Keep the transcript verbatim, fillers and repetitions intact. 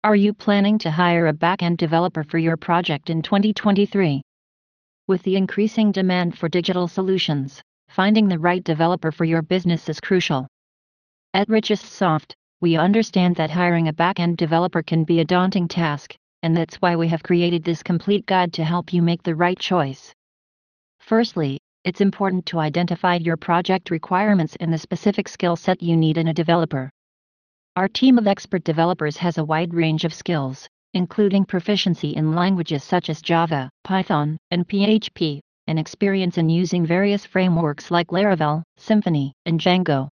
Are you planning to hire a back-end developer for your project in twenty twenty-three? With the increasing demand for digital solutions, finding the right developer for your business is crucial. At Richest Soft, we understand that hiring a back-end developer can be a daunting task, and that's why we have created this complete guide to help you make the right choice. Firstly, it's important to identify your project requirements and the specific skill set you need in a developer. Our team of expert developers has a wide range of skills, including proficiency in languages such as Java, Python, and P H P, and experience in using various frameworks like Laravel, Symfony, and Django.